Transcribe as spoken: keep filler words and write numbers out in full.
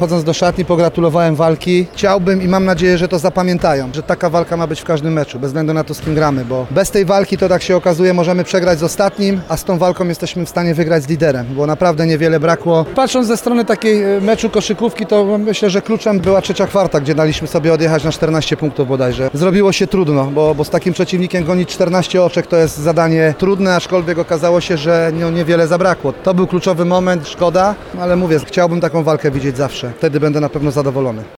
wchodząc do szatni pogratulowałem walki. Chciałbym i mam nadzieję, że to zapamiętają, że taka walka ma być w każdym meczu, bez względu na to, z kim gramy, bo bez tej walki to tak się okazuje, możemy przegrać z ostatnim, a z tą walką jesteśmy w stanie wygrać z liderem, bo naprawdę niewiele brakło. Patrząc ze strony takiej meczu koszykówki, to myślę, że kluczem była trzecia kwarta, gdzie daliśmy sobie odjechać na czternaście punktów bodajże. Zrobiło się trudno, bo, bo z takim przeciwnikiem gonić czternaście oczek to jest zadanie trudne, aczkolwiek okazało się, że no, niewiele zabrakło. To był kluczowy moment, szkoda, ale mówię, chciałbym taką walkę widzieć zawsze. Wtedy będę na pewno zadowolony.